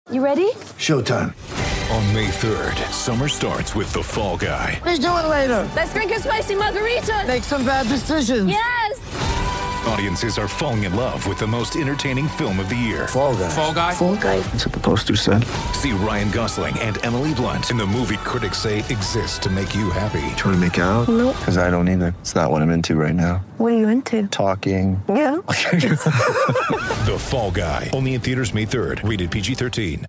You ready? Showtime. On May 3rd, summer starts with The Fall Guy. Let's do it later. Let's drink a spicy margarita. Make some bad decisions. Yes. Audiences are falling in love with the most entertaining film of the year. Fall Guy. Fall Guy? Fall Guy. That's what the poster said. See Ryan Gosling and Emily Blunt in the movie critics say exists to make you happy. Trying to make it out? Nope. Because I don't either. It's not what I'm into right now. What are you into? Talking. Yeah. The Fall Guy. Only in theaters May 3rd. Rated PG-13.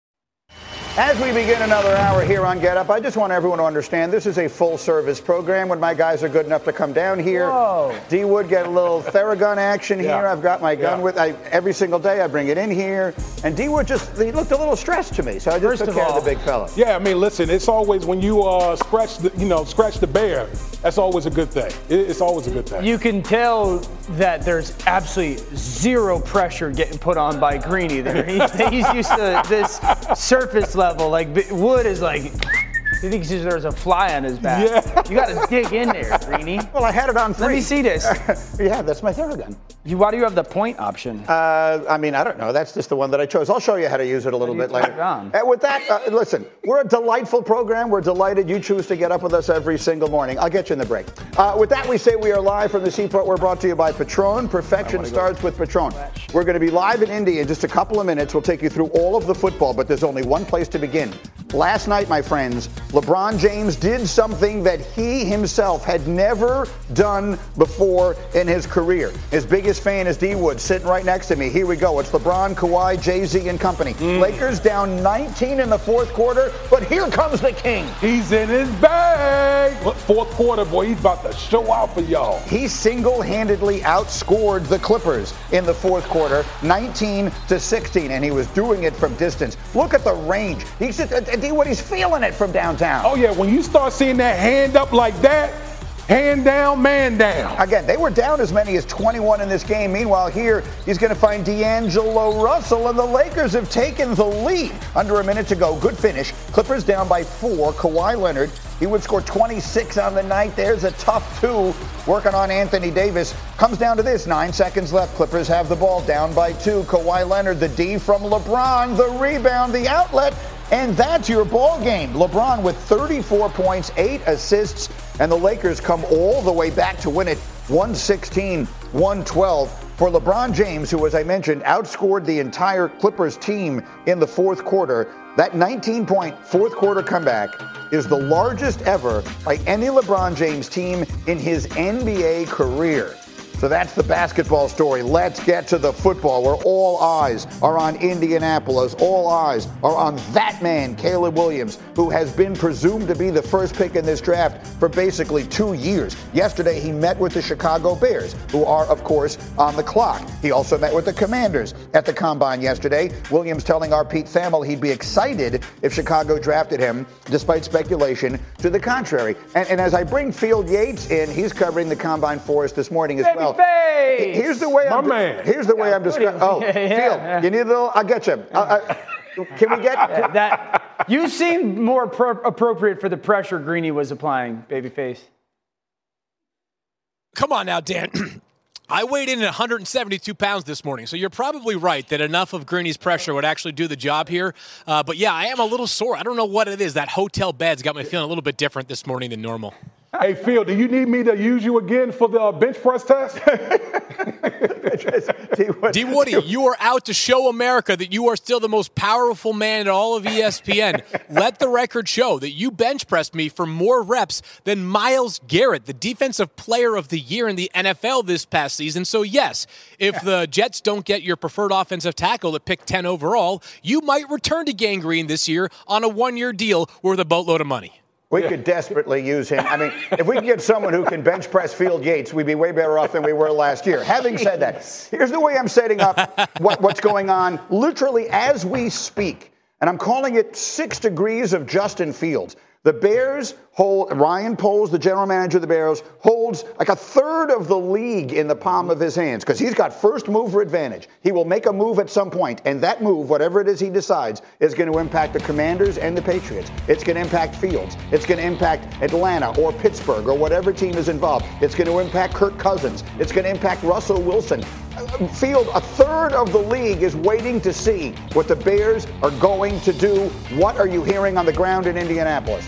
As we begin another hour here on Get Up, I just want everyone to understand this is a full-service program. When my guys are good enough to come down here, D Wood get a little Theragun action here. I've got my gun with every single day. I bring it in here, and D Wood he looked a little stressed to me, so I just took care of the big fella. Yeah, I mean, listen, it's always when you scratch the bear. That's always a good thing. It's always a good thing. You can tell that there's absolutely zero pressure getting put on by Greeny there. He's used to this surface level. Like Wood is like, he thinks there's a fly on his back. Yeah. You got to dig in there, Greeny. Well, I had it on 3. Let me see this. Yeah, that's my Theragun. Why do you have the point option? I mean, I don't know. That's just the one that I chose. I'll show you how to use it a little bit later. With that, listen, we're a delightful program. We're delighted you choose to get up with us every single morning. I'll get you in the break. With that, we say we are live from the Seaport. We're brought to you by Patron. Perfection starts with Patron. We're going to be live in Indy in just a couple of minutes. We'll take you through all of the football, but there's only one place to begin. Last night, my friends, LeBron James did something that he himself had never done before in his career. His biggest fan is D Wood, sitting right next to me. Here we go. It's LeBron, Kawhi, Jay-Z, and company. Lakers down 19 in the fourth quarter, but here comes the king. He's in his bag. Fourth quarter, boy, he's about to show out for y'all. He single-handedly outscored the Clippers in the fourth quarter, 19-16, and he was doing it from distance. Look at the range. He's just, D Wood, he's feeling it from downtown. Oh, yeah, when you start seeing that hand up like that, hand down, man down. Again, they were down as many as 21 in this game. Meanwhile, here, he's going to find D'Angelo Russell, and the Lakers have taken the lead. Under a minute to go. Good finish. Clippers down by 4. Kawhi Leonard, he would score 26 on the night. There's a tough 2 working on Anthony Davis. Comes down to this. 9 seconds left. Clippers have the ball down by 2. Kawhi Leonard, the D from LeBron, the rebound, the outlet. And that's your ball game. LeBron with 34 points, 8 assists, and the Lakers come all the way back to win it 116-112. For LeBron James, who, as I mentioned, outscored the entire Clippers team in the fourth quarter, that 19-point fourth quarter comeback is the largest ever by any LeBron James team in his NBA career. So that's the basketball story. Let's get to the football, where all eyes are on Indianapolis. All eyes are on that man, Caleb Williams, who has been presumed to be the first pick in this draft for basically 2 years. Yesterday, he met with the Chicago Bears, who are, of course, on the clock. He also met with the Commanders at the Combine yesterday. Williams telling our Pete Thamel he'd be excited if Chicago drafted him, despite speculation to the contrary. And as I bring Field Yates in, he's covering the Combine for us this morning as well. Here's the way I'm describing. Oh, Field, you need a little. I'll get you. Can we get that? You seemed more appropriate for the pressure Greeny was applying, babyface. Come on now, Dan. I weighed in at 172 pounds this morning, so you're probably right that enough of Greeny's pressure would actually do the job here. But yeah, I am a little sore. I don't know what it is. That hotel bed's got me feeling a little bit different this morning than normal. Hey, Phil, do you need me to use you again for the bench press test? D. Woody, you are out to show America that you are still the most powerful man in all of ESPN. Let the record show that you bench pressed me for more reps than Myles Garrett, the defensive player of the year in the NFL this past season. So yes, if the Jets don't get your preferred offensive tackle at pick 10 overall, you might return to Gang Green this year on a 1-year deal worth a boatload of money. We could desperately use him. I mean, if we could get someone who can bench press Field Yates, we'd be way better off than we were last year. Having said that, here's the way I'm setting up what's going on literally as we speak. And I'm calling it 6 degrees of Justin Fields. The Bears hold, Ryan Poles, the general manager of the Bears, holds like a third of the league in the palm of his hands because he's got first mover advantage. He will make a move at some point, and that move, whatever it is he decides, is going to impact the Commanders and the Patriots. It's going to impact Fields. It's going to impact Atlanta or Pittsburgh or whatever team is involved. It's going to impact Kirk Cousins. It's going to impact Russell Wilson. Field, a third of the league is waiting to see what the Bears are going to do. What are you hearing on the ground in Indianapolis?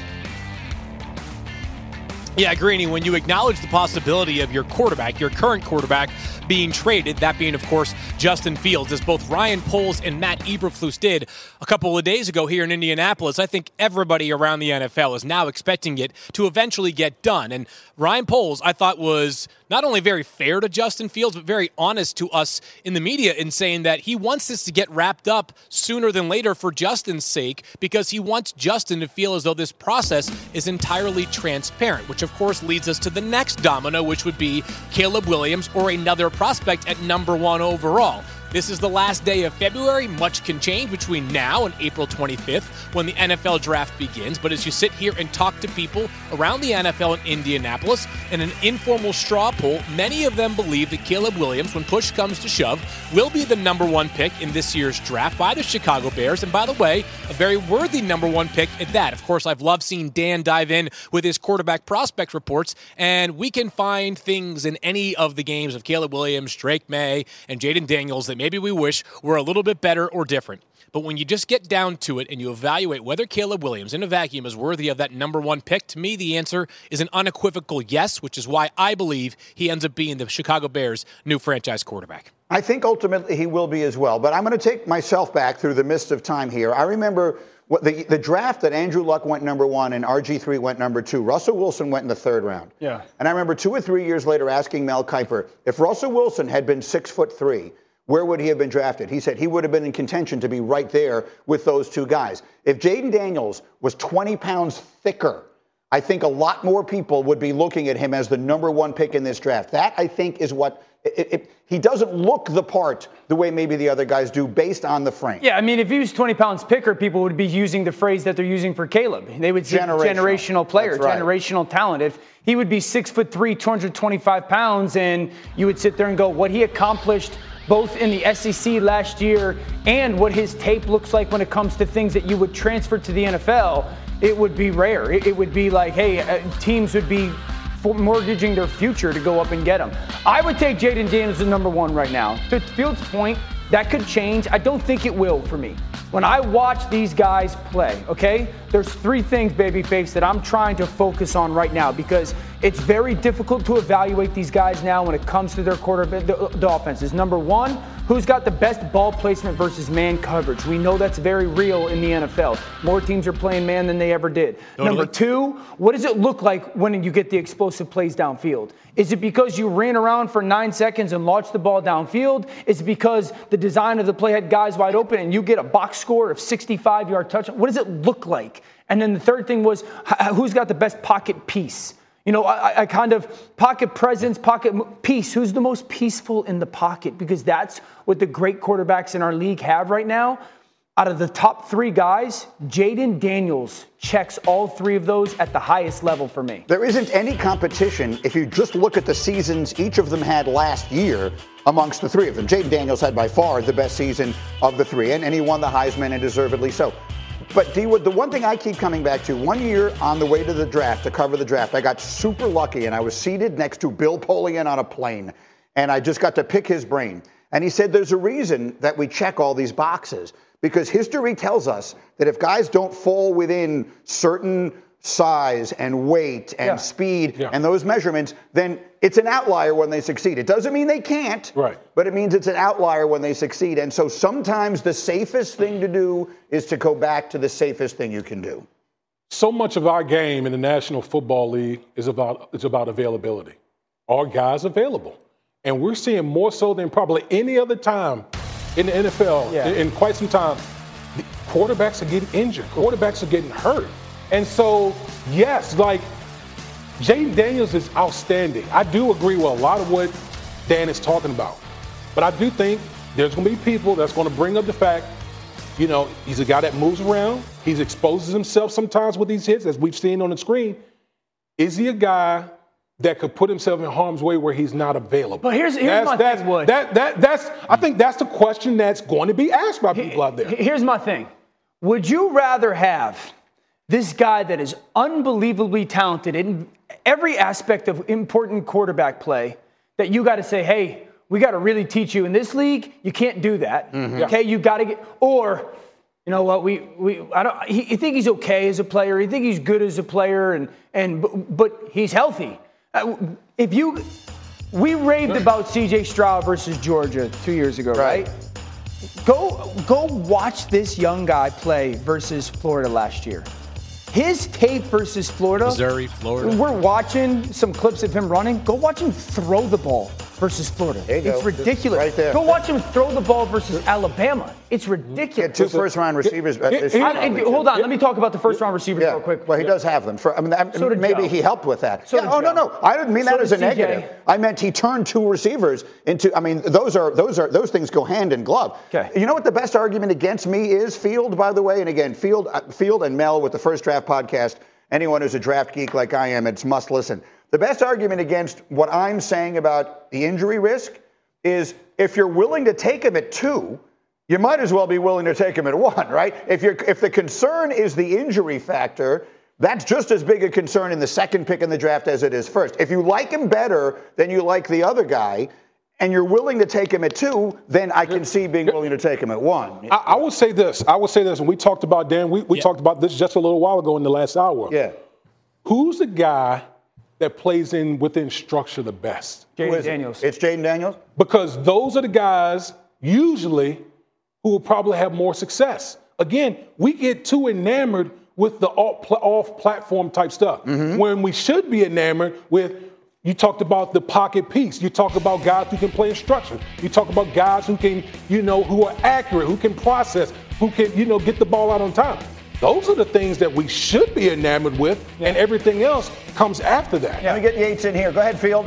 Yeah, Greeny, when you acknowledge the possibility of your quarterback, your current quarterback, being traded, that being, of course, Justin Fields, as both Ryan Poles and Matt Eberflus did a couple of days ago here in Indianapolis, I think everybody around the NFL is now expecting it to eventually get done. And Ryan Poles, I thought, was not only very fair to Justin Fields, but very honest to us in the media in saying that he wants this to get wrapped up sooner than later for Justin's sake, because he wants Justin to feel as though this process is entirely transparent, which of course leads us to the next domino, which would be Caleb Williams or another prospect at number 1 overall. This is the last day of February. Much can change between now and April 25th when the NFL draft begins. But as you sit here and talk to people around the NFL in Indianapolis in an informal straw poll, many of them believe that Caleb Williams, when push comes to shove, will be the number 1 pick in this year's draft by the Chicago Bears. And by the way, a very worthy number 1 pick at that. Of course, I've loved seeing Dan dive in with his quarterback prospect reports, and we can find things in any of the games of Caleb Williams, Drake May, and Jaden Daniels that maybe we wish were a little bit better or different. But when you just get down to it and you evaluate whether Caleb Williams in a vacuum is worthy of that number 1 pick, to me the answer is an unequivocal yes, which is why I believe he ends up being the Chicago Bears' new franchise quarterback. I think ultimately he will be as well. But I'm going to take myself back through the mist of time here. I remember the draft that Andrew Luck went number 1 and RG3 went number 2. Russell Wilson went in the 3rd round. Yeah. And I remember 2 or 3 years later asking Mel Kiper, if Russell Wilson had been 6'3", where would he have been drafted? He said he would have been in contention to be right there with those 2 guys. If Jaden Daniels was 20 pounds thicker, I think a lot more people would be looking at him as the number 1 pick in this draft. That, I think, is what he doesn't look the part the way maybe the other guys do based on the frame. Yeah, I mean, if he was 20 pounds picker, people would be using the phrase that they're using for Caleb. They would say generational player, right. Generational talent. If he would be 6'3", 225 pounds, and you would sit there and go, what he accomplished both in the SEC last year and what his tape looks like when it comes to things that you would transfer to the NFL, it would be rare. It would be like, hey, teams would be mortgaging their future to go up and get him. I would take Jaden Daniels as number 1 right now. To Fields' point, that could change. I don't think it will for me. When I watch these guys play, okay, there's 3 things, babyface, that I'm trying to focus on right now, because it's very difficult to evaluate these guys now when it comes to their quarterback, the offenses. Number 1, who's got the best ball placement versus man coverage? We know that's very real in the NFL. More teams are playing man than they ever did. Totally. Number 2, what does it look like when you get the explosive plays downfield? Is it because you ran around for 9 seconds and launched the ball downfield? Is it because the design of the play had guys wide open and you get a box score of 65-yard touchdown? What does it look like? And then the third thing was, who's got the best pocket peace? You know, I kind of pocket presence, pocket peace. Who's the most peaceful in the pocket? Because that's what the great quarterbacks in our league have right now. Out of the top 3 guys, Jaden Daniels checks all 3 of those at the highest level for me. There isn't any competition if you just look at the seasons each of them had last year amongst the 3 of them. Jaden Daniels had by far the best season of the 3, and he won the Heisman, and deservedly so. But D-Wood, the one thing I keep coming back to, one year on the way to the draft, to cover the draft, I got super lucky, and I was seated next to Bill Polian on a plane, and I just got to pick his brain. And he said there's a reason that we check all these boxes, because history tells us that if guys don't fall within certain size and weight and speed and those measurements, then it's an outlier when they succeed. It doesn't mean they can't, right, but it means it's an outlier when they succeed. And so sometimes the safest thing to do is to go back to the safest thing you can do. So much of our game in the National Football League is about availability. Are guys available? And we're seeing more so than probably any other time in the NFL in quite some time. The quarterbacks are getting injured. Quarterbacks are getting hurt. And so, yes, like, Jaden Daniels is outstanding. I do agree with a lot of what Dan is talking about. But I do think there's going to be people that's going to bring up the fact, you know, he's a guy that moves around. He exposes himself sometimes with these hits, as we've seen on the screen. Is he a guy that could put himself in harm's way where he's not available? But here's my thing, Wood. I think that's the question that's going to be asked by people out there. Here's my thing. Would you rather have this guy that is unbelievably talented in every aspect of important quarterback play, that you got to say, hey, we got to really teach you in this league. You can't do that. Mm-hmm. Okay, you got to get or. You know what? You think he's okay as a player. You think he's good as a player, but he's healthy. We raved about C.J. Stroud versus Georgia 2 years ago, right? Go watch this young guy play versus Florida last year. His tape versus Florida. Missouri, Florida. We're watching some clips of him running. Go watch him throw the ball versus Florida. It's ridiculous. Right there. Go watch him throw the ball versus Alabama. It's ridiculous. Two first-round receivers. Hold on. Let me talk about the first-round receivers real quick. Well, he does have them. Maybe Joe. he helped with that. No. I didn't mean that as a negative. CJ. I meant he turned two receivers into. Those things go hand in glove. Okay. You know what the best argument against me is? Field, by the way, and again, Field and Mel with the First Draft podcast. Anyone who's a draft geek like I am, it's must listen. The best argument against what I'm saying about the injury risk is if you're willing to take him at 2, you might as well be willing to take him at 1, right? If the concern is the injury factor, that's just as big a concern in the second pick in the draft as it is first. If you like him better than you like the other guy, and you're willing to take him at 2, then I can see being willing to take him at 1. I would say this, and we talked about, Dan, we talked about this just a little while ago in the last hour. Yeah. Who's the guy that plays within structure the best? Jaden Daniels. It's Jaden Daniels? Because those are the guys usually who will probably have more success. Again, we get too enamored with the off-platform type stuff when we should be enamored with. You talked about the pocket piece. You talk about guys who can play in structure. You talk about guys who can, who are accurate, who can process, who can, get the ball out on time. Those are the things that we should be enamored with, and everything else comes after that. Let me get Yates in here. Go ahead, Field.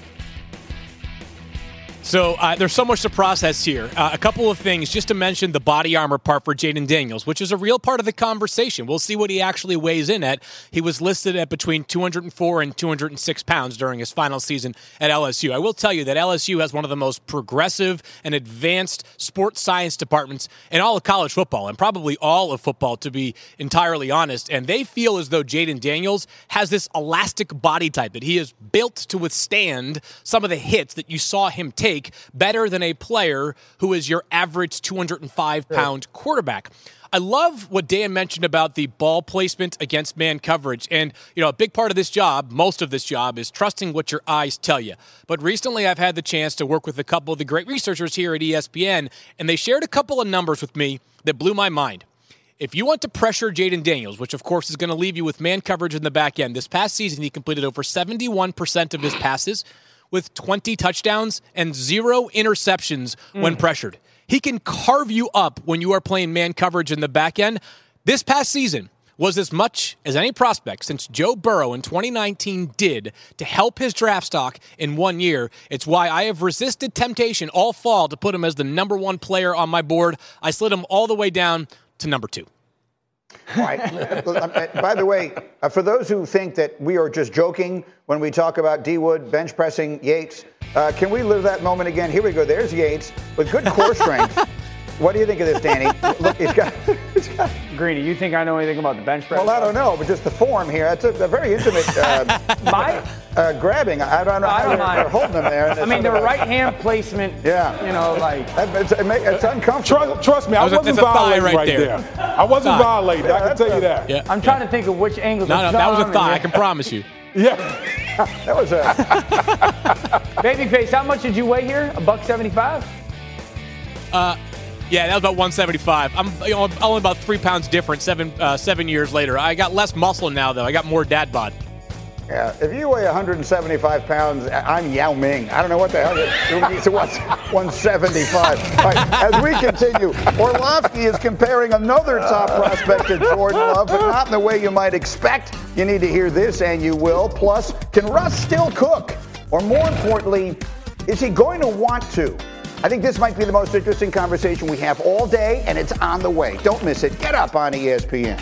So there's so much to process here. A couple of things, just to mention the body armor part for Jaden Daniels, which is a real part of the conversation. We'll see what he actually weighs in at. He was listed at between 204 and 206 pounds during his final season at LSU. I will tell you that LSU has one of the most progressive and advanced sports science departments in all of college football, and probably all of football, to be entirely honest. And they feel as though Jaden Daniels has this elastic body type, that he is built to withstand some of the hits that you saw him take better than a player who is your average 205-pound quarterback. I love what Dan mentioned about the ball placement against man coverage. And, a big part of this job, most of this job, is trusting what your eyes tell you. But recently I've had the chance to work with a couple of the great researchers here at ESPN, and they shared a couple of numbers with me that blew my mind. If you want to pressure Jaden Daniels, which of course is going to leave you with man coverage in the back end, this past season he completed over 71% of his passes, with 20 touchdowns and 0 interceptions when pressured. He can carve you up when you are playing man coverage in the back end. This past season was as much as any prospect since Joe Burrow in 2019 did to help his draft stock in 1 year. It's why I have resisted temptation all fall to put him as the number 1 player on my board. I slid him all the way down to number 2. All right. By the way, for those who think that we are just joking when we talk about D. Wood bench pressing Yates, can we live that moment again? Here we go. There's Yates with good core strength. What do you think of this, Danny? Look, he's got Greeny, you think I know anything about the bench press? Well, I don't know, but just the form here. It's a very intimate grabbing. I don't know how they're holding him there. I mean, the right hand placement. Yeah. It's uncomfortable. Trust me, I wasn't violating right there. I wasn't violating. I can tell you that. Yeah. I'm trying to think of which angle. No, that was a thigh. I can promise you. Yeah. That was a Babyface, how much did you weigh here? $175? Yeah, that was about 175. I'm only about 3 pounds different 7 years later. I got less muscle now, though. I got more dad bod. Yeah, if you weigh 175 pounds, I'm Yao Ming. I don't know what the hell it is. What's 175? All right, as we continue, Orlovsky is comparing another top prospect to Jordan Love, but not in the way you might expect. You need to hear this, and you will. Plus, can Russ still cook? Or more importantly, is he going to want to? I think this might be the most interesting conversation we have all day, and it's on the way. Don't miss it. Get up on ESPN.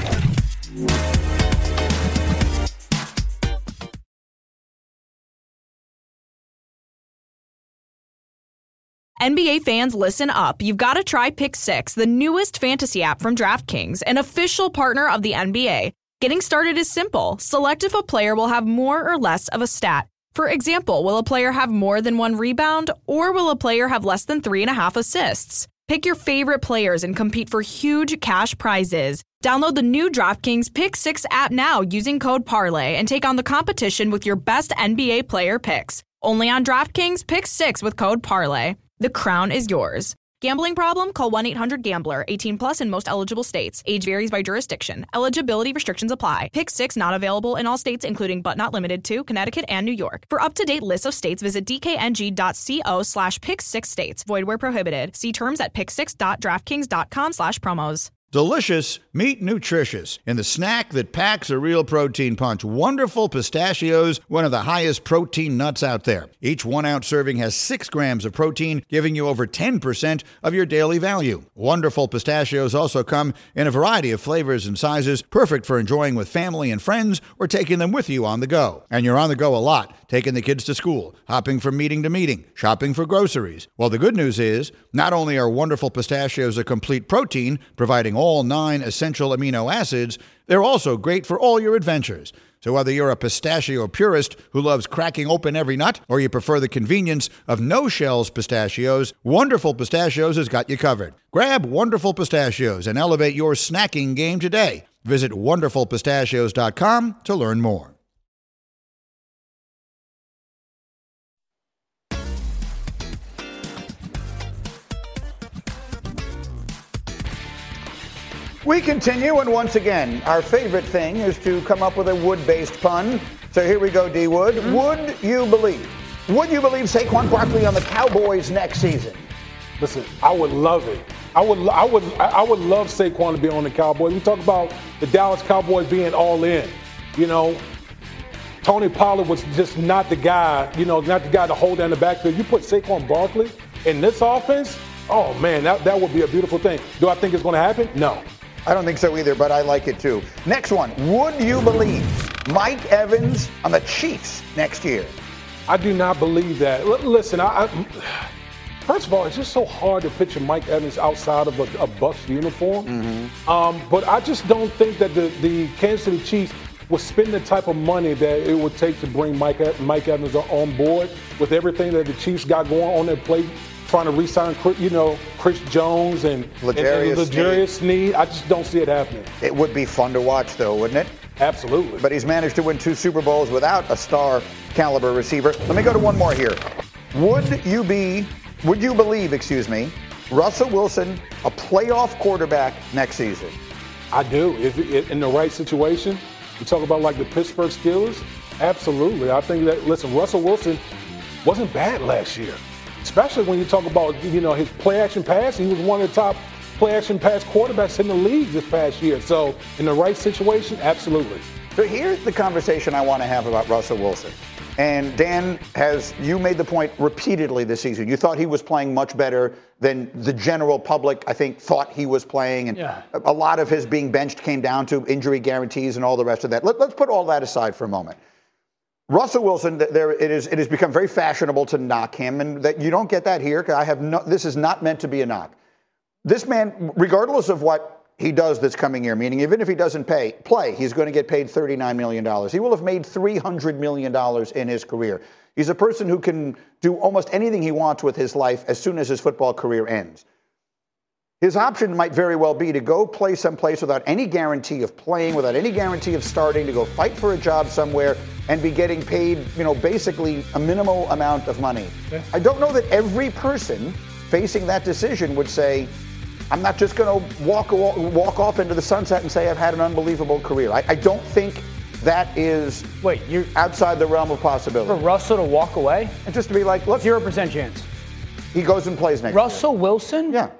NBA fans, listen up. You've got to try Pick 6, the newest fantasy app from DraftKings, an official partner of the NBA. Getting started is simple. Select if a player will have more or less of a stat. For example, will a player have more than 1 rebound, or will a player have less than 3.5 assists? Pick your favorite players and compete for huge cash prizes. Download the new DraftKings Pick 6 app now using code parlay and take on the competition with your best NBA player picks. Only on DraftKings Pick 6 with code parlay. The crown is yours. Gambling problem? Call 1-800-GAMBLER. 18 plus in most eligible states. Age varies by jurisdiction. Eligibility restrictions apply. Pick 6 not available in all states, including but not limited to Connecticut and New York. For up-to-date lists of states, visit dkng.co/pick6states. Void where prohibited. See terms at pick6.draftkings.com/promos. Delicious, meet nutritious. In the snack that packs a real protein punch, Wonderful Pistachios, one of the highest protein nuts out there. Each 1-ounce serving has 6 grams of protein, giving you over 10% of your daily value. Wonderful Pistachios also come in a variety of flavors and sizes, perfect for enjoying with family and friends or taking them with you on the go. And you're on the go a lot, taking the kids to school, hopping from meeting to meeting, shopping for groceries. Well, the good news is, not only are Wonderful Pistachios a complete protein, providing all 9 essential amino acids, they're also great for all your adventures. So whether you're a pistachio purist who loves cracking open every nut, or you prefer the convenience of no-shells pistachios, Wonderful Pistachios has got you covered. Grab Wonderful Pistachios and elevate your snacking game today. Visit wonderfulpistachios.com to learn more. We continue, and once again, our favorite thing is to come up with a Wood-based pun. So here we go, D. Wood. Would you believe Saquon Barkley on the Cowboys next season? Listen, I would love it. I would love Saquon to be on the Cowboys. We talk about the Dallas Cowboys being all in. You know, Tony Pollard was just not the guy. You know, not the guy to hold down the backfield. You put Saquon Barkley in this offense. Oh man, that would be a beautiful thing. Do I think it's going to happen? No. I don't think so either, but I like it too. Next one. Would you believe Mike Evans on the Chiefs next year? I do not believe that. Listen, first of all, it's just so hard to picture Mike Evans outside of a Bucs uniform. Mm-hmm. But I just don't think that the Kansas City Chiefs would spend the type of money that it would take to bring Mike Evans on board with everything that the Chiefs got going on their plate. Trying to re-sign, Chris Jones and L'Jarius Sneed. I just don't see it happening. It would be fun to watch, though, wouldn't it? Absolutely. But he's managed to win 2 Super Bowls without a star caliber receiver. Let me go to one more here. Would you believe, Russell Wilson a playoff quarterback next season? I do. If in the right situation, you talk about like the Pittsburgh Steelers, absolutely. I think that, listen, Russell Wilson wasn't bad last year. Especially when you talk about, his play-action pass. He was one of the top play-action pass quarterbacks in the league this past year. So in the right situation, absolutely. So here's the conversation I want to have about Russell Wilson. And Dan, you made the point repeatedly this season. You thought he was playing much better than the general public, I think, thought he was playing. And a lot of his being benched came down to injury guarantees and all the rest of that. Let's put all that aside for a moment. Russell Wilson, it has become very fashionable to knock him, and that you don't get that here. This is not meant to be a knock. This man, regardless of what he does this coming year, meaning even if he doesn't play, he's going to get paid $39 million. He will have made $300 million in his career. He's a person who can do almost anything he wants with his life as soon as his football career ends. His option might very well be to go play someplace without any guarantee of playing, without any guarantee of starting, to go fight for a job somewhere and be getting paid, basically a minimal amount of money. Yeah. I don't know that every person facing that decision would say, I'm not just going to walk off into the sunset and say I've had an unbelievable career. I don't think that is you're outside the realm of possibility. For Russell to walk away? And just to be like, look. 0% chance. He goes and plays next year. Russell Wilson? Yeah.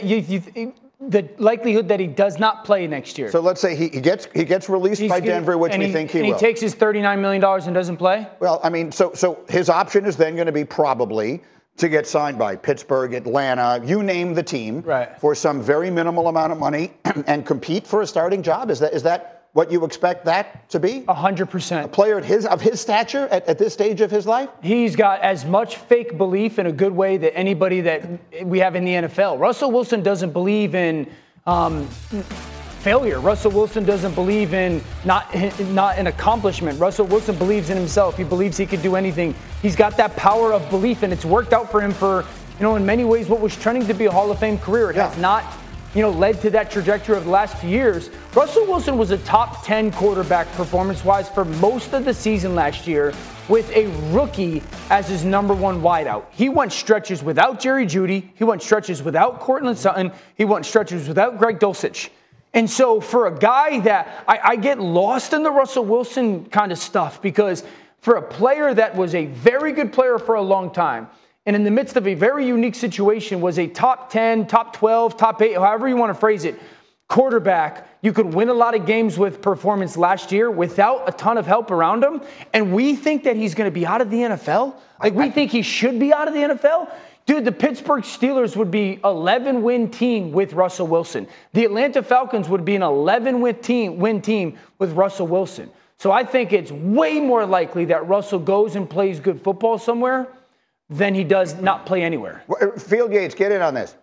The likelihood that he does not play next year. So let's say he gets released by Denver, which we think he will. And he takes his $39 million and doesn't play? Well, I mean, so his option is then going to be probably to get signed by Pittsburgh, Atlanta, you name the team, for some very minimal amount of money and compete for a starting job. Is that what you expect that to be? 100%. A player of his stature at this stage of his life? He's got as much fake belief in a good way that anybody that we have in the NFL. Russell Wilson doesn't believe in failure. Russell Wilson doesn't believe in not an accomplishment. Russell Wilson believes in himself. He believes he could do anything. He's got that power of belief, and it's worked out for him for, in many ways, what was trending to be a Hall of Fame career. It has not, led to that trajectory of the last few years. Russell Wilson was a top 10 quarterback performance-wise for most of the season last year, with a rookie as his number one wideout. He went stretches without Jerry Jeudy. He went stretches without Courtland Sutton. He went stretches without Greg Dulcich. And so for a guy that I get lost in the Russell Wilson kind of stuff, because for a player that was a very good player for a long time, and in the midst of a very unique situation, was a top 10, top 12, top 8, however you want to phrase it, quarterback, you could win a lot of games with performance last year without a ton of help around him, and we think that he's going to be out of the NFL? We think he should be out of the NFL? Dude, the Pittsburgh Steelers would be 11-win team with Russell Wilson. The Atlanta Falcons would be an 11-win team with Russell Wilson. So I think it's way more likely that Russell goes and plays good football somewhere than he does not play anywhere. Field Yates, get in on this.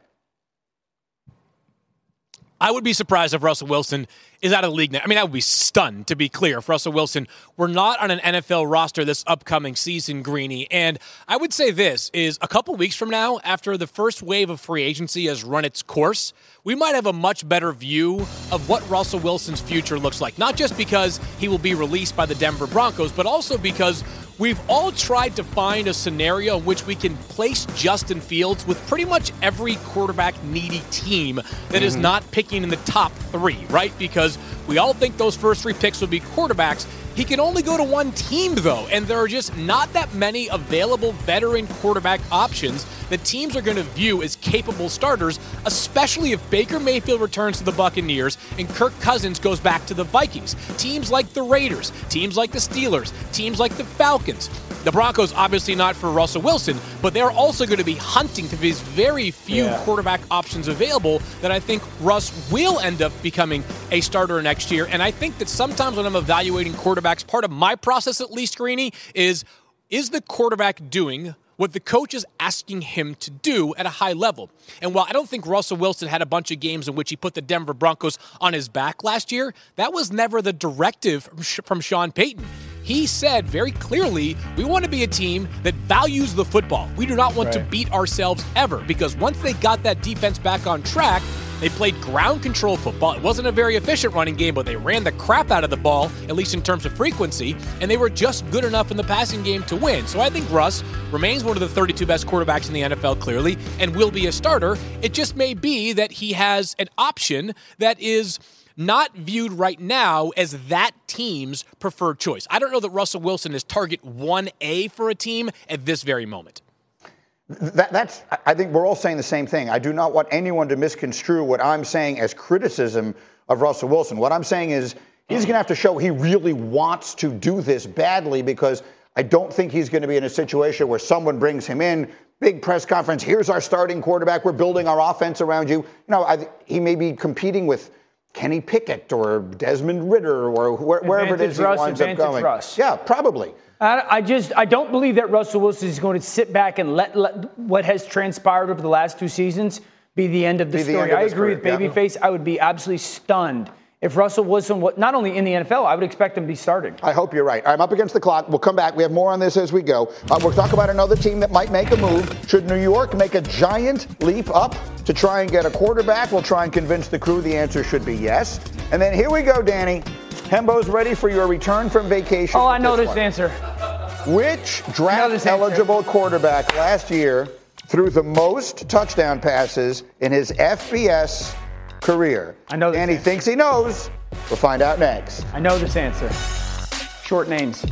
I would be surprised if Russell Wilson is out of the league now. I mean, I would be stunned, to be clear, if Russell Wilson were not on an NFL roster this upcoming season, Greeny. And I would say this is a couple weeks from now, after the first wave of free agency has run its course, we might have a much better view of what Russell Wilson's future looks like. Not just because he will be released by the Denver Broncos, but also because we've all tried to find a scenario in which we can place Justin Fields with pretty much every quarterback-needy team that is not picking in the top 3, right? Because we all think those first 3 picks will be quarterbacks. He can only go to one team, though, and there are just not that many available veteran quarterback options that teams are going to view as capable starters, especially if Baker Mayfield returns to the Buccaneers and Kirk Cousins goes back to the Vikings. Teams like the Raiders, teams like the Steelers, teams like the Falcons. The Broncos, obviously not for Russell Wilson, but they're also going to be hunting to these very few quarterback options available that I think Russ will end up becoming a starter next year. And I think that sometimes when I'm evaluating quarterbacks, part of my process, at least, Greeny, is the quarterback doing what the coach is asking him to do at a high level? And while I don't think Russell Wilson had a bunch of games in which he put the Denver Broncos on his back last year, that was never the directive from Sean Payton. He said very clearly, we want to be a team that values the football. We do not want to beat ourselves ever, because once they got that defense back on track, they played ground control football. It wasn't a very efficient running game, but they ran the crap out of the ball, at least in terms of frequency, and they were just good enough in the passing game to win. So I think Russ remains one of the 32 best quarterbacks in the NFL, clearly, and will be a starter. It just may be that he has an option that is not viewed right now as that team's preferred choice. I don't know that Russell Wilson is target 1A for a team at this very moment. I think we're all saying the same thing. I do not want anyone to misconstrue what I'm saying as criticism of Russell Wilson. What I'm saying is he's going to have to show he really wants to do this badly, because I don't think he's going to be in a situation where someone brings him in, big press conference, here's our starting quarterback, we're building our offense around you. He may be competing with Kenny Pickett or Desmond Ritter or wherever it is he winds up going. Yeah, probably. I don't believe that Russell Wilson is going to sit back and let what has transpired over the last 2 seasons be the end of the story. I agree with Babyface. I would be absolutely stunned if Russell Wilson was not only in the NFL, I would expect him to be starting. I hope you're right. I'm up against the clock. We'll come back. We have more on this as we go. We'll talk about another team that might make a move. Should New York make a giant leap up to try and get a quarterback? We'll try and convince the crew the answer should be yes. And then here we go, Danny. Hembo's ready for your return from vacation. Oh, I know this answer. Which draft-eligible quarterback last year threw the most touchdown passes in his FBS career? I know this Danny answer. thinks he knows. We'll find out next. I know this answer. Short names.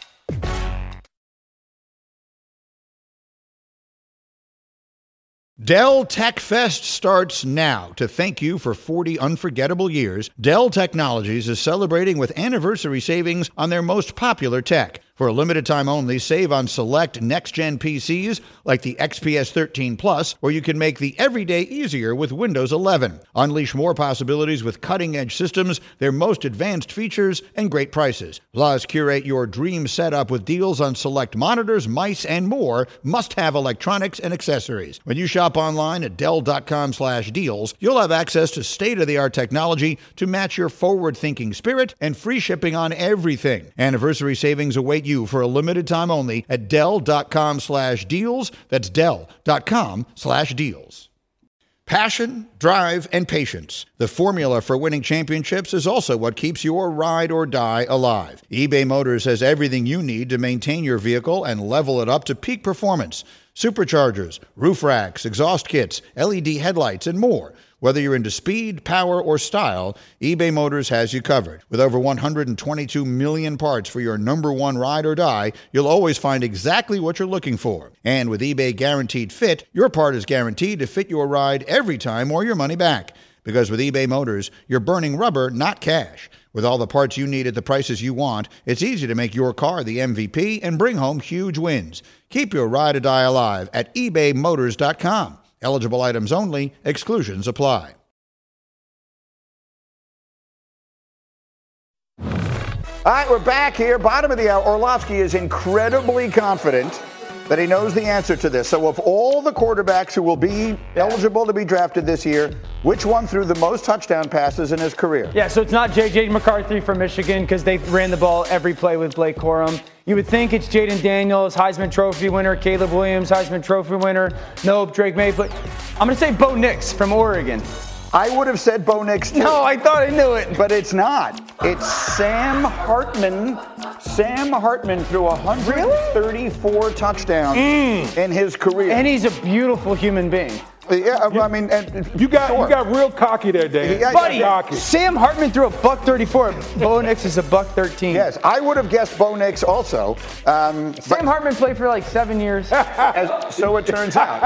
Dell Tech Fest starts now. To thank you for 40 unforgettable years, Dell Technologies is celebrating with anniversary savings on their most popular tech. For a limited time only, save on select next-gen PCs like the XPS 13 Plus, where you can make the everyday easier with Windows 11. Unleash more possibilities with cutting-edge systems, their most advanced features, and great prices. Plus, curate your dream setup with deals on select monitors, mice, and more must-have electronics and accessories. When you shop online at Dell.com/deals, you'll have access to state-of-the-art technology to match your forward-thinking spirit and free shipping on everything. Anniversary savings await you for a limited time only at Dell.com/deals. That's Dell.com/deals. Passion, drive, and patience. The formula for winning championships is also what keeps your ride or die alive. eBay Motors has everything you need to maintain your vehicle and level it up to peak performance. Superchargers, roof racks, exhaust kits, LED headlights, and more. Whether you're into speed, power, or style, eBay Motors has you covered. With over 122 million parts for your number one ride or die, you'll always find exactly what you're looking for. And with eBay Guaranteed Fit, your part is guaranteed to fit your ride every time or your money back. Because with eBay Motors, you're burning rubber, not cash. With all the parts you need at the prices you want, it's easy to make your car the MVP and bring home huge wins. Keep your ride or die alive at ebaymotors.com. Eligible items only. Exclusions apply. All right, we're back here. Bottom of the hour. Orlovsky is incredibly confident that he knows the answer to this. So of all the quarterbacks who will be eligible to be drafted this year, which one threw the most touchdown passes in his career? Yeah, so it's not J.J. McCarthy from Michigan because they ran the ball every play with Blake Corum. You would think it's Jaden Daniels, Heisman Trophy winner, Caleb Williams, Heisman Trophy winner. Nope, Drake May. But I'm going to say Bo Nix from Oregon. I would have said Bo Nix too. No, I thought I knew it. But it's not. It's Sam Hartman. Sam Hartman threw 134 touchdowns in his career. And he's a beautiful human being. Yeah, I mean, you got real cocky there, Dan. Yeah, buddy, cocky. Sam Hartman threw a $134. Bo Nix is a $113. Yes, I would have guessed Bo Nix also. Sam Hartman played for like 7 years. So it turns out,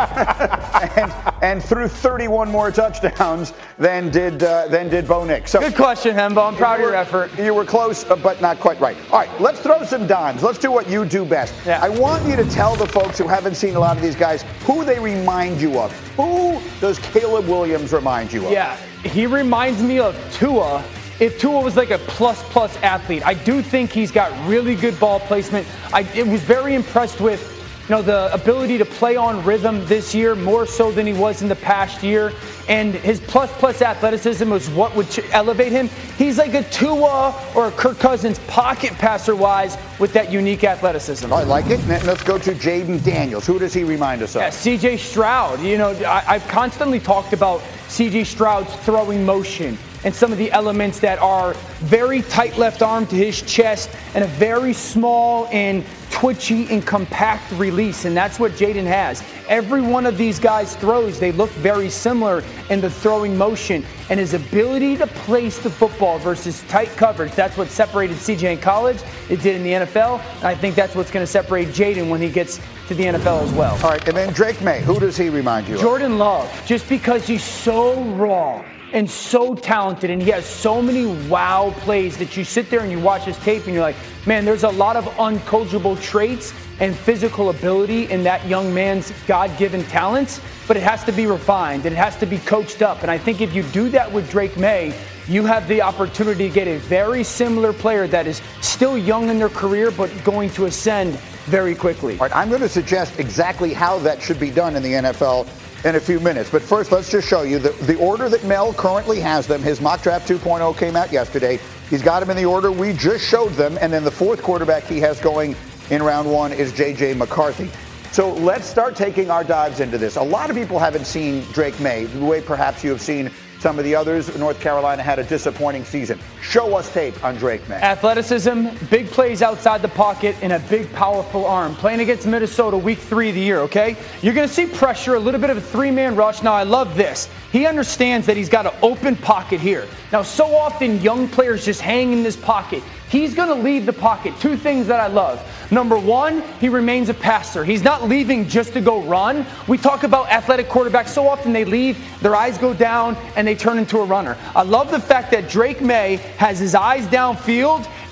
and threw 31 more touchdowns than did Bo Nix. So good question, Hembo. I'm proud of your effort. You were close, but not quite right. All right, let's throw some dimes. Let's do what you do best. Yeah. I want you to tell the folks who haven't seen a lot of these guys who they remind you of. Who does Caleb Williams remind you of? Yeah, he reminds me of Tua. If Tua was like a plus athlete, I do think he's got really good ball placement. I was very impressed with, the ability to play on rhythm this year more so than he was in the past year. And his plus athleticism was what would elevate him. He's like a Tua or a Kirk Cousins pocket passer-wise with that unique athleticism. I like it. Let's go to Jaden Daniels. Who does he remind us of? Yeah, C.J. Stroud. I've constantly talked about C.J. Stroud's throwing motion and some of the elements that are very tight left arm to his chest and a very small and twitchy and compact release, and that's what Jaden has. Every one of these guys' throws, they look very similar in the throwing motion, and his ability to place the football versus tight coverage, that's what separated CJ in college. It did in the NFL, and I think that's what's going to separate Jaden when he gets to the NFL as well. All right, and then Drake May, who does he remind you of? Jordan Love, just because he's so raw and so talented, and he has so many wow plays that you sit there and you watch his tape and you're like, man, there's a lot of uncoachable traits and physical ability in that young man's God-given talents, but it has to be refined and it has to be coached up. And I think if you do that with Drake May, you have the opportunity to get a very similar player that is still young in their career but going to ascend very quickly. All right, I'm going to suggest exactly how that should be done in the NFL in a few minutes. But first, let's just show you the order that Mel currently has them. His mock draft 2.0 came out yesterday. He's got them in the order we just showed them. And then the fourth quarterback he has going in round one is J.J. McCarthy. So let's start taking our dives into this. A lot of people haven't seen Drake May the way perhaps you have seen some of the others. North Carolina had a disappointing season. Show us tape on Drake May. Athleticism, big plays outside the pocket, and a big, powerful arm. Playing against Minnesota week 3 of the year, okay? You're going to see pressure, a little bit of a three-man rush. Now, I love this. He understands that he's got an open pocket here. Now, so often young players just hang in this pocket. He's going to leave the pocket. Two things that I love. Number one, he remains a passer. He's not leaving just to go run. We talk about athletic quarterbacks. So often they leave, their eyes go down, and they turn into a runner. I love the fact that Drake May has his eyes downfield,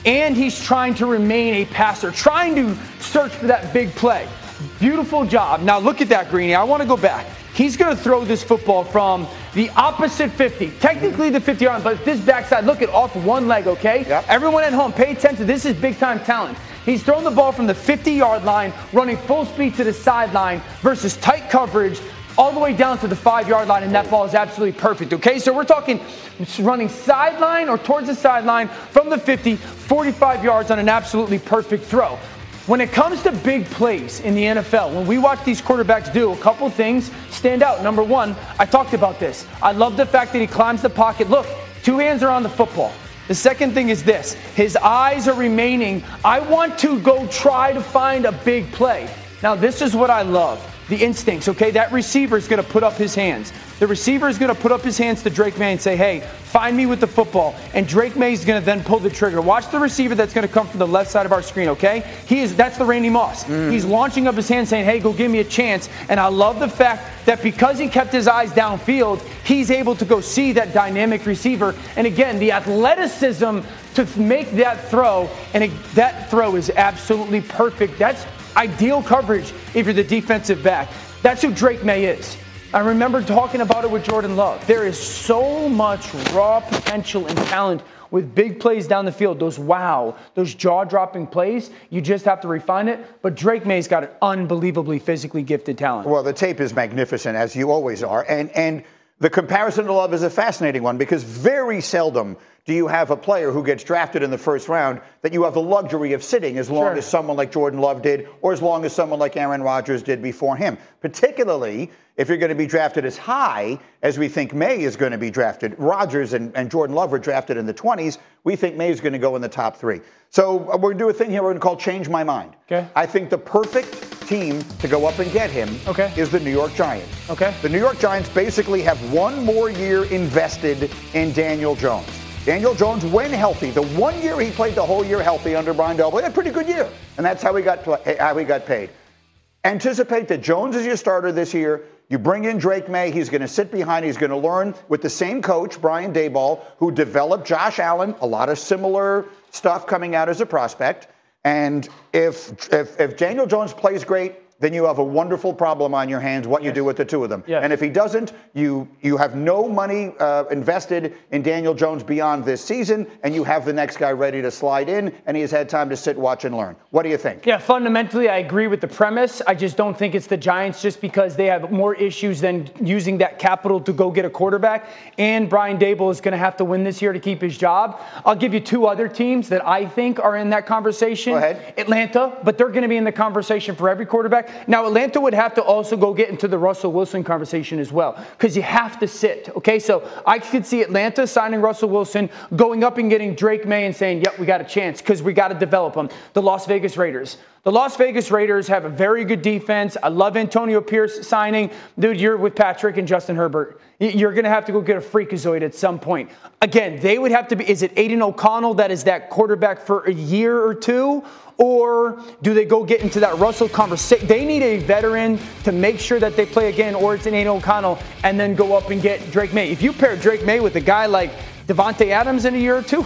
and he's trying to remain a passer, trying to search for that big play. Beautiful job. Now look at that, Greeny. I want to go back. He's going to throw this football from the opposite 50. Technically the 50-yard, but this backside, look at off one leg, okay? Yep. Everyone at home, pay attention. This is big-time talent. He's throwing the ball from the 50-yard line, running full speed to the sideline versus tight coverage all the way down to the 5-yard line, and that ball is absolutely perfect, okay? So we're talking running sideline or towards the sideline from the 50, 45 yards on an absolutely perfect throw. When it comes to big plays in the NFL, when we watch these quarterbacks do, a couple things stand out. Number one, I talked about this. I love the fact that he climbs the pocket. Look, 2 hands are on the football. The second thing is this. His eyes are remaining. I want to go try to find a big play. Now, this is what I love. The instincts, okay? That receiver is going to put up his hands. The receiver is going to put up his hands to Drake Maye and say, hey, find me with the football. And Drake Maye is going to then pull the trigger. Watch the receiver that's going to come from the left side of our screen, okay? That's the Randy Moss. He's launching up his hand saying, hey, go give me a chance. And I love the fact that because he kept his eyes downfield, he's able to go see that dynamic receiver. And again, the athleticism to make that throw, and that throw is absolutely perfect. That's ideal coverage if you're the defensive back. That's who Drake Maye is. I remember talking about it with Jordan Love. There is so much raw potential and talent with big plays down the field. Those jaw-dropping plays, you just have to refine it. But Drake May's got an unbelievably physically gifted talent. Well, the tape is magnificent, as you always are. And the comparison to Love is a fascinating one because very seldom do you have a player who gets drafted in the first round that you have the luxury of sitting as long as someone like Jordan Love did or as long as someone like Aaron Rodgers did before him, particularly if you're going to be drafted as high as we think Maye is going to be drafted. Rodgers and Jordan Love were drafted in the 20s. We think Maye is going to go in the top 3. So we're going to do a thing here we're going to call Change My Mind. Okay. I think the perfect team to go up and get him is the New York Giants. Okay. The New York Giants basically have one more year invested in Daniel Jones. Daniel Jones, when healthy, the 1 year he played the whole year healthy under Brian Daboll, he had a pretty good year, and that's how he got paid. Anticipate that Jones is your starter this year. You bring in Drake Maye. He's going to sit behind. He's going to learn with the same coach, Brian Daboll, who developed Josh Allen. A lot of similar stuff coming out as a prospect. And if Daniel Jones plays great, then you have a wonderful problem on your hands, what you do with the two of them. Yes. And if he doesn't, you have no money invested in Daniel Jones beyond this season, and you have the next guy ready to slide in, and he has had time to sit, watch, and learn. What do you think? Yeah, fundamentally, I agree with the premise. I just don't think it's the Giants just because they have more issues than using that capital to go get a quarterback. And Brian Daboll is going to have to win this year to keep his job. I'll give you 2 other teams that I think are in that conversation. Go ahead. Atlanta, but they're going to be in the conversation for every quarterback. Now, Atlanta would have to also go get into the Russell Wilson conversation as well because you have to sit, okay? So I could see Atlanta signing Russell Wilson, going up and getting Drake Maye and saying, yep, we got a chance because we got to develop him. The Las Vegas Raiders. The Las Vegas Raiders have a very good defense. I love Antonio Pierce signing. Dude, you're with Patrick and Justin Herbert. You're going to have to go get a freakazoid at some point. Again, they would have to be, is it Aiden O'Connell that is that quarterback for a year or two? Or do they go get into that Russell conversation? They need a veteran to make sure that they play again, or it's an Aiden O'Connell, and then go up and get Drake Maye. If you pair Drake Maye with a guy like Devontae Adams in a year or two,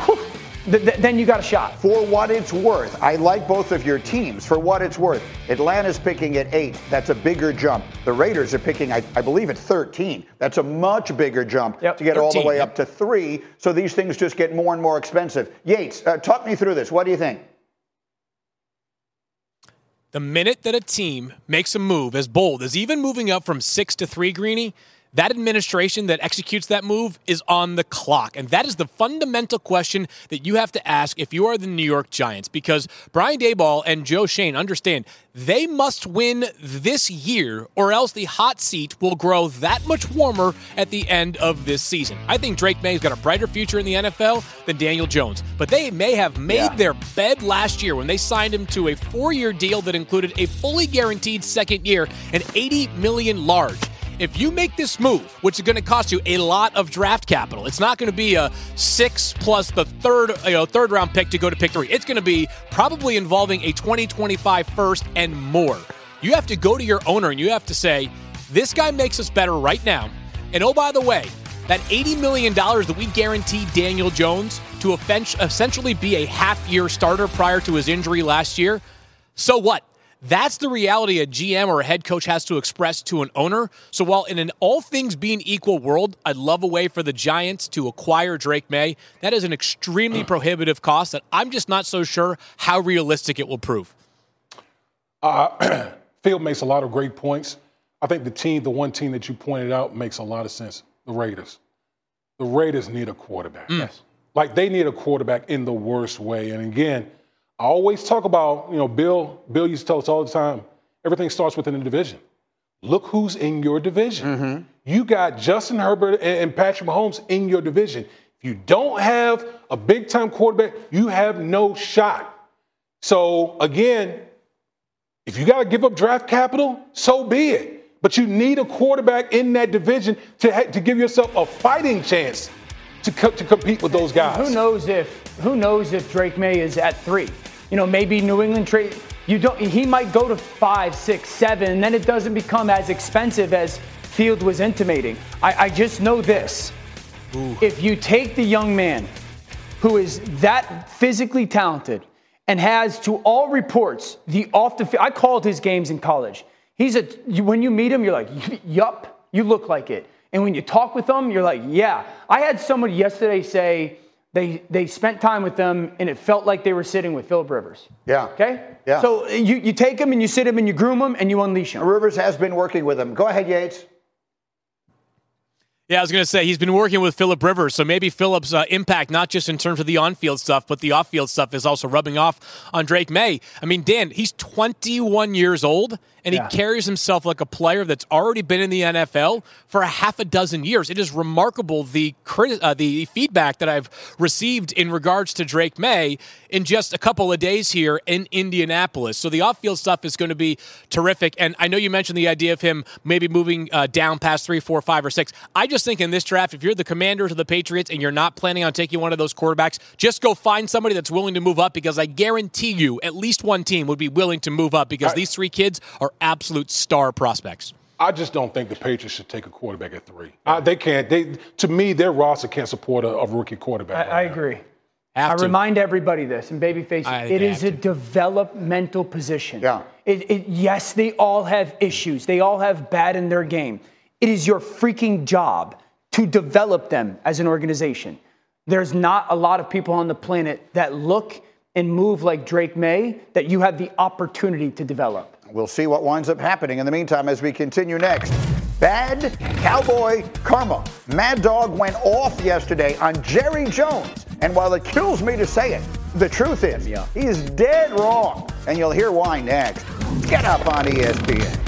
then you got a shot. For what it's worth, I like both of your teams. For what it's worth, Atlanta's picking at 8. That's a bigger jump. The Raiders are picking, I believe, at 13. That's a much bigger jump to get 13. All the way up to 3. So these things just get more and more expensive. Yates, talk me through this. What do you think? The minute that a team makes a move as bold as even moving up from 6 to 3, Greeny, that administration that executes that move is on the clock. And that is the fundamental question that you have to ask if you are the New York Giants. Because Brian Daboll and Joe Schoen understand they must win this year or else the hot seat will grow that much warmer at the end of this season. I think Drake May's got a brighter future in the NFL than Daniel Jones. But they may have made their bed last year when they signed him to a 4-year deal that included a fully guaranteed second year and $80 million large. If you make this move, which is going to cost you a lot of draft capital, it's not going to be a 6 plus the third round pick to go to pick 3. It's going to be probably involving a 2025 first and more. You have to go to your owner and you have to say, this guy makes us better right now. And oh, by the way, That $80 million that we guaranteed Daniel Jones to essentially be a half-year starter prior to his injury last year, so what? That's the reality a GM or a head coach has to express to an owner. So while in an all things being equal world, I'd love a way for the Giants to acquire Drake May, that is an extremely prohibitive cost that I'm just not so sure how realistic it will prove. Field makes a lot of great points. I think the one team that you pointed out makes a lot of sense, the Raiders. The Raiders need a quarterback. Yes. Like, they need a quarterback in the worst way. And again, I always talk about, Bill used to tell us all the time, everything starts within the division. Look who's in your division. Mm-hmm. You got Justin Herbert and Patrick Mahomes in your division. If you don't have a big-time quarterback, you have no shot. So, again, if you got to give up draft capital, so be it. But you need a quarterback in that division to give yourself a fighting chance to compete with those guys. Who knows if Drake May is at 3? Maybe New England trade. He might go to 5, 6, 7, and then it doesn't become as expensive as Field was intimating. I just know this. Ooh. If you take the young man who is that physically talented and has, to all reports, the off the field. I called his games in college. When you meet him, you're like, yup, you look like it. And when you talk with them, you're like, yeah. I had somebody yesterday say they spent time with them and it felt like they were sitting with Philip Rivers. Yeah. Okay? Yeah. So you take them and you sit them and you groom them and you unleash them. Rivers has been working with them. Go ahead, Yates. Yeah, I was going to say, he's been working with Philip Rivers, so maybe Philip's impact, not just in terms of the on-field stuff, but the off-field stuff is also rubbing off on Drake May. I mean, Dan, he's 21 years old, and he carries himself like a player that's already been in the NFL for a half a dozen years. It is remarkable the feedback that I've received in regards to Drake May in just a couple of days here in Indianapolis. So the off-field stuff is going to be terrific, and I know you mentioned the idea of him maybe moving down past 3, 4, 5, or 6. I just think in this draft, if you're the Commanders or the Patriots and you're not planning on taking one of those quarterbacks, just go find somebody that's willing to move up, because I guarantee you at least one team would be willing to move up, because these 3 kids are absolute star prospects. I just don't think the Patriots should take a quarterback at 3. They can't. To me, their roster can't support a rookie quarterback. I agree. I remind everybody this, and babyface, it is a developmental position. Yeah. Yes, they all have issues. They all have bad in their game. It is your freaking job to develop them as an organization. There's not a lot of people on the planet that look and move like Drake May that you have the opportunity to develop. We'll see what winds up happening in the meantime as we continue next. Bad Cowboy karma. Mad Dog went off yesterday on Jerry Jones. And while it kills me to say it, the truth is he is dead wrong. And you'll hear why next. Get up on ESPN.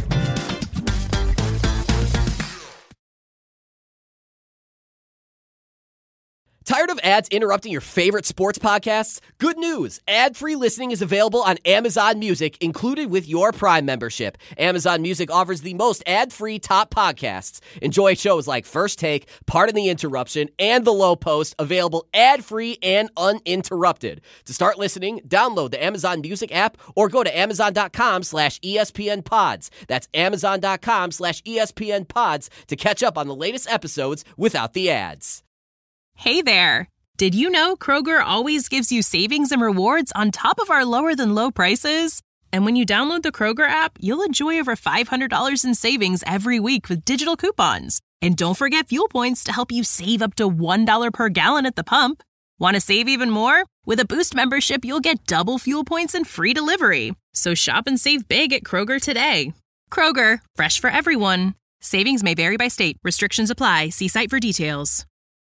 Tired of ads interrupting your favorite sports podcasts? Good news! Ad-free listening is available on Amazon Music, included with your Prime membership. Amazon Music offers the most ad-free top podcasts. Enjoy shows like First Take, Pardon the Interruption, and The Low Post, available ad-free and uninterrupted. To start listening, download the Amazon Music app or go to amazon.com/ESPNpods. That's amazon.com/ESPNpods to catch up on the latest episodes without the ads. Hey there! Did you know Kroger always gives you savings and rewards on top of our lower-than-low prices? And when you download the Kroger app, you'll enjoy over $500 in savings every week with digital coupons. And don't forget fuel points to help you save up to $1 per gallon at the pump. Want to save even more? With a Boost membership, you'll get double fuel points and free delivery. So shop and save big at Kroger today. Kroger, fresh for everyone. Savings may vary by state. Restrictions apply. See site for details.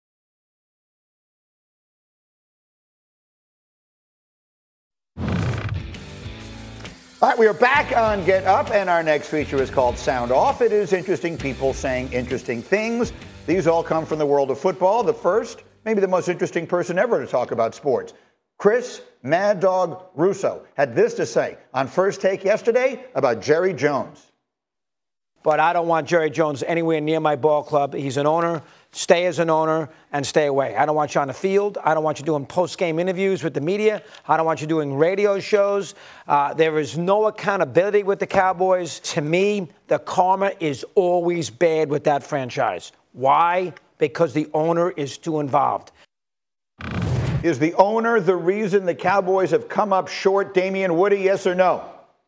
All right, we are back on Get Up, and our next feature is called Sound Off. It is interesting people saying interesting things. These all come from the world of football. The first, maybe the most interesting person ever to talk about sports, Chris Mad Dog Russo, had this to say on First Take yesterday about Jerry Jones. But I don't want Jerry Jones anywhere near my ball club. He's an owner. Stay as an owner and stay away. I don't want you on the field. I don't want you doing post-game interviews with the media. I don't want you doing radio shows. There is no accountability with the Cowboys. To me, the karma is always bad with that franchise. Why? because the owner is too involved. Is the owner the reason the Cowboys have come up short? Damian Woody, yes or no?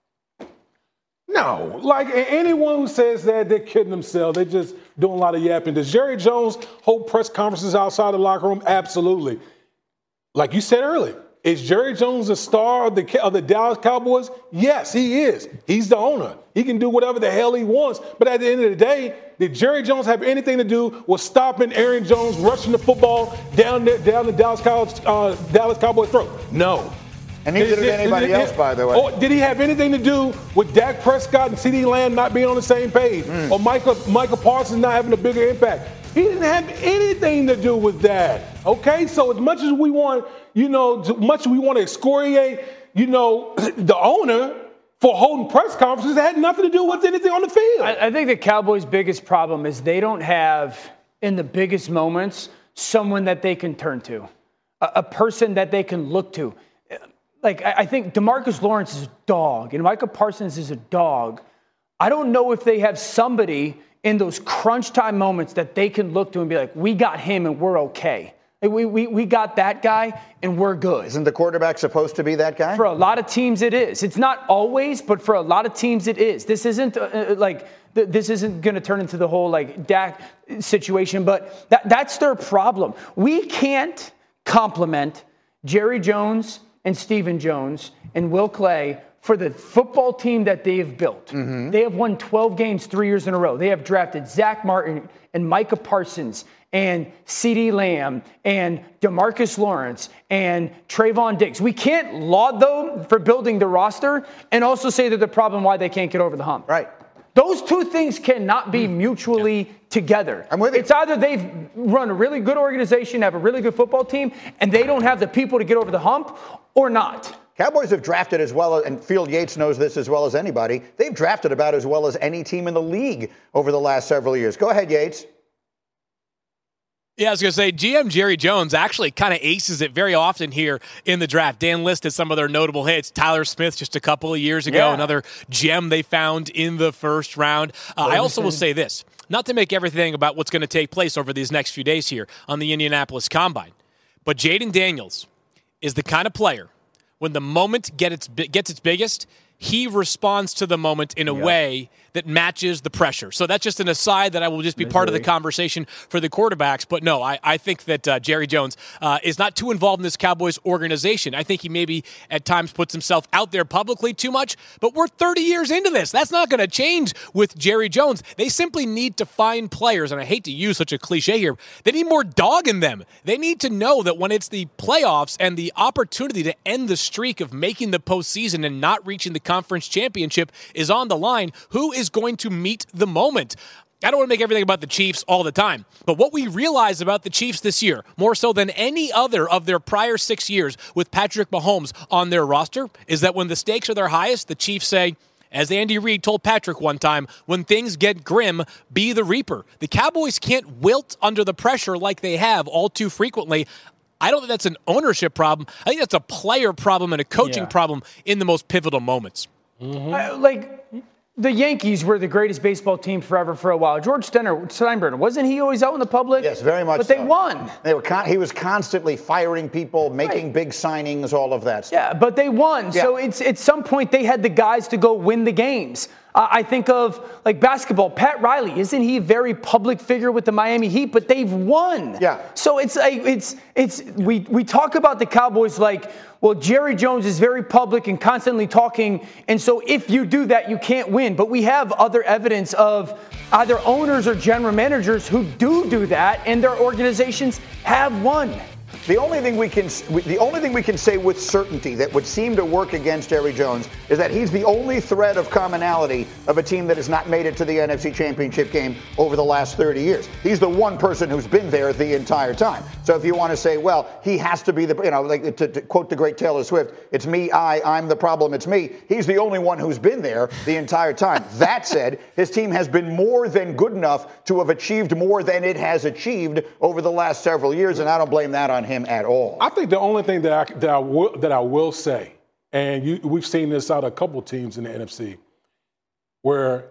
No. Like, anyone who says that, they're kidding themselves. They're just doing a lot of yapping. Does Jerry Jones hold press conferences outside the locker room? Absolutely. Like you said earlier, is Jerry Jones a star of the Dallas Cowboys? Yes, he is. He's the owner. He can do whatever the hell he wants. But at the end of the day, did Jerry Jones have anything to do with stopping Aaron Jones rushing the football down the Dallas Cowboys' throat? No. And neither did anybody else, by the way. Or did he have anything to do with Dak Prescott and CeeDee Lamb not being on the same page? Or Micah Parsons not having a bigger impact? He didn't have anything to do with that. Okay? So as much as we want, to excoriate, the owner for holding press conferences, it had nothing to do with anything on the field. I think the Cowboys' biggest problem is they don't have, in the biggest moments, someone that they can turn to, a person that they can look to. Like, I think DeMarcus Lawrence is a dog, and Micah Parsons is a dog. I don't know if they have somebody in those crunch time moments that they can look to and be like, we got him and we're okay. We got that guy and we're good. Isn't the quarterback supposed to be that guy? For a lot of teams it is. It's not always, but for a lot of teams it is. This isn't this isn't going to turn into the whole like Dak situation, but that's their problem. We can't compliment Jerry Jones and Stephen Jones and Will Clay for the football team that they have built. Mm-hmm. They have won 12 games 3 years in a row. They have drafted Zach Martin and Micah Parsons and CeeDee Lamb and DeMarcus Lawrence and Trayvon Diggs. We can't laud them for building the roster and also say they're the problem why they can't get over the hump. Right. Those two things cannot be mutually together. I'm with you. It's either they've run a really good organization, have a really good football team, and they don't have the people to get over the hump, or not. Cowboys have drafted as well, and Field Yates knows this as well as anybody. They've drafted about as well as any team in the league over the last several years. Go ahead, Yates. Yeah, I was going to say, GM Jerry Jones actually kind of aces it very often here in the draft. Dan listed some of their notable hits. Tyler Smith just a couple of years ago, another gem they found in the first round. I also will say this, not to make everything about what's going to take place over these next few days here on the Indianapolis Combine, but Jaden Daniels is the kind of player, when the moment gets its biggest, he responds to the moment in a way that matches the pressure. So that's just an aside that I will just be part of the conversation for the quarterbacks. But no, I think that Jerry Jones is not too involved in this Cowboys organization. I think he maybe at times puts himself out there publicly too much, but we're 30 years into this. That's not going to change with Jerry Jones. They simply need to find players, and I hate to use such a cliche here, they need more dog in them. They need to know that when it's the playoffs and the opportunity to end the streak of making the postseason and not reaching the conference championship is on the line, who is going to meet the moment? I don't want to make everything about the Chiefs all the time, but what we realize about the Chiefs this year, more so than any other of their prior 6 years with Patrick Mahomes on their roster, is that when the stakes are their highest, the Chiefs say, as Andy Reid told Patrick one time, when things get grim, be the reaper. The Cowboys can't wilt under the pressure like they have all too frequently. I don't think that's an ownership problem. I think that's a player problem and a coaching problem in the most pivotal moments. Mm-hmm. The Yankees were the greatest baseball team forever for a while. George Steinbrenner, wasn't he always out in the public? Yes, very much. But they won. He was constantly firing people, making big signings, all of that stuff. Yeah, but they won. Yeah. So it's at some point they had the guys to go win the games. I think of like basketball. Pat Riley, isn't he a very public figure with the Miami Heat? But they've won. Yeah. So we talk about the Cowboys like, well, Jerry Jones is very public and constantly talking, and so if you do that, you can't win. But we have other evidence of either owners or general managers who do that, and their organizations have won. The only thing we can say with certainty that would seem to work against Jerry Jones is that he's the only thread of commonality of a team that has not made it to the NFC Championship game over the last 30 years. He's the one person who's been there the entire time. So if you want to say, well, he has to be to quote the great Taylor Swift, it's me, I'm the problem, it's me. He's the only one who's been there the entire time. That said, his team has been more than good enough to have achieved more than it has achieved over the last several years, and I don't blame that on him at all. I think the only thing that I will say, and we've seen this out of a couple teams in the NFC, where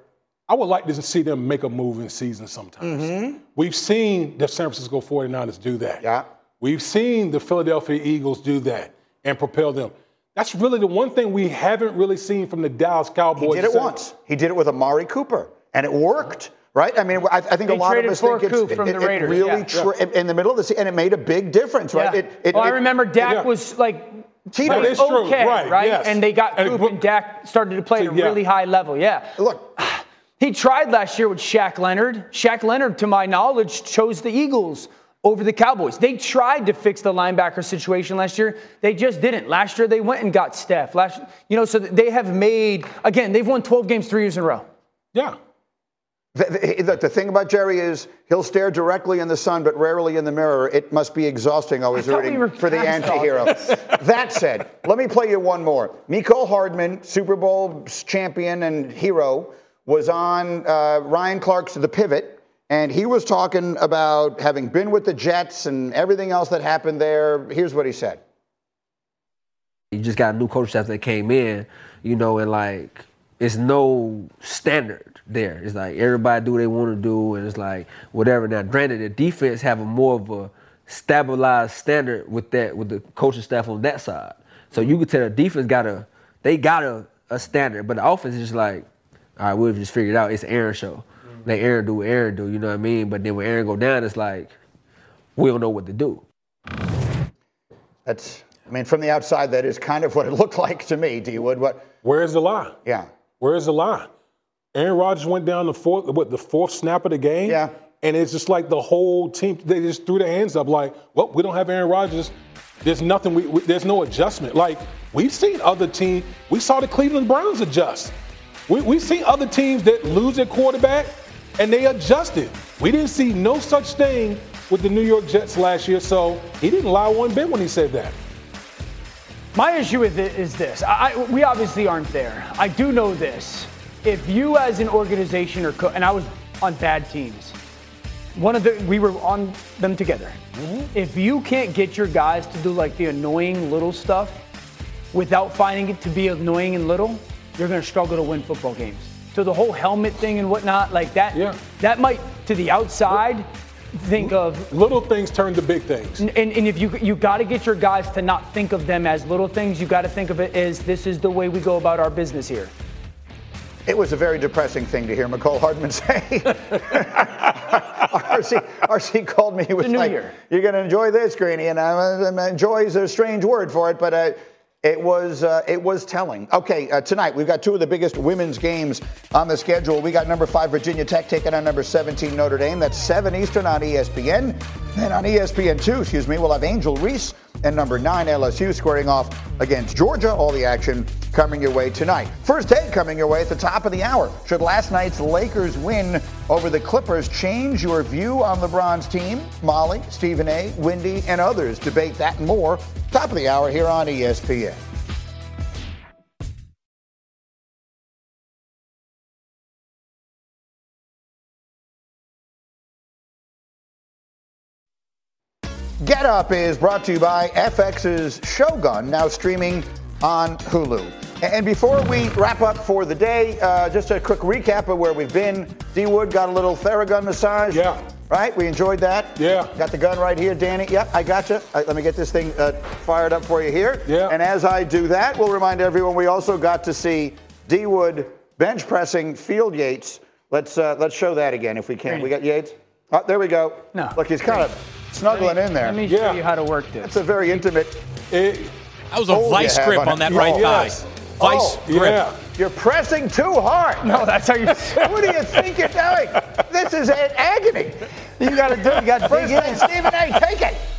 I would like to see them make a move in season sometimes. Mm-hmm. We've seen the San Francisco 49ers do that. Yeah. We've seen the Philadelphia Eagles do that and propel them. That's really the one thing we haven't really seen from the Dallas Cowboys. He did it once. He did it with Amari Cooper, and it worked. Right? I mean, I think a lot of us think it really in the middle of the season, and it made a big difference, right? Yeah. I remember Dak was like okay, right? Yes. And they got Coop, and Dak started to play at a really high level. Yeah. Look, he tried last year with Shaq Leonard. Shaq Leonard, to my knowledge, chose the Eagles over the Cowboys. They tried to fix the linebacker situation last year. They just didn't. Last year, they went and got Steph. So they have made, again, they've won 12 games 3 years in a row. Yeah. The thing about Jerry is he'll stare directly in the sun, but rarely in the mirror. It must be exhausting always rooting for the anti-hero. That said, let me play you one more. Mecole Hardman, Super Bowl champion and hero, was on Ryan Clark's The Pivot, and he was talking about having been with the Jets and everything else that happened there. Here's what he said. You just got a new coach staff that came in, and it's no standard there. It's like everybody do what they want to do, and it's like whatever. Now, granted, the defense have a more of a stabilized standard with the coaching staff on that side. So you could tell the defense got a standard, but the offense is just like, all right, we'll just figure it out. It's an Aaron show. Let Aaron do what Aaron do, you know what I mean? But then when Aaron go down, it's like we don't know what to do. From the outside, that is kind of what it looked like to me, D-Wood. Where's the lie? Yeah. Where's the lie? Aaron Rodgers went down the fourth snap of the game. Yeah. And it's just like the whole team, they just threw their hands up like, well, we don't have Aaron Rodgers. There's nothing, there's no adjustment. Like, we've seen other teams. We saw the Cleveland Browns adjust. We've seen other teams that lose their quarterback, and they adjusted. We didn't see no such thing with the New York Jets last year, so he didn't lie one bit when he said that. My issue with it is this. We obviously aren't there. I do know this. If you as an organization and I was on bad teams, we were on them together. Mm-hmm. If you can't get your guys to do like the annoying little stuff without finding it to be annoying and little, you're going to struggle to win football games. So the whole helmet thing and whatnot, like that, that might, to the outside, think of little things turn to big things. And if you got to get your guys to not think of them as little things, you got to think of it as this is the way we go about our business here. It was a very depressing thing to hear Mecole Hardman say. RC called me. He was like, "You're going to enjoy this, Greeny," and enjoy is a strange word for it, but it was telling. Okay, tonight we've got two of the biggest women's games on the schedule. We got number 5 Virginia Tech taking on number 17 Notre Dame. That's 7 Eastern on ESPN. Then on ESPN2, we'll have Angel Reese and number 9 LSU squaring off against Georgia. All the action coming your way tonight. First take coming your way at the top of the hour. Should last night's Lakers win over the Clippers change your view on LeBron's team? Molly, Stephen A., Wendy, and others debate that and more. Top of the hour here on ESPN. Get Up is brought to you by FX's Shogun, now streaming on Hulu. And before we wrap up for the day, just a quick recap of where we've been. D-Wood got a little Theragun massage. Yeah. Right? We enjoyed that. Yeah. Got the gun right here, Danny. Yep, I got you. Let me get this thing fired up for you here. Yeah. And as I do that, we'll remind everyone we also got to see D-Wood bench pressing Field Yates. Let's show that again if we can. Great. We got Yates. Oh, there we go. No. Look, he's kind of snuggling in there. Let me show you how to work this. It's a very intimate. That was a vice grip on that right thigh. Vice grip. Yeah. You're pressing too hard. No, that's how you. What do you think you're doing? This is agony. You got to do. You got to dig in. Stephen A., take it.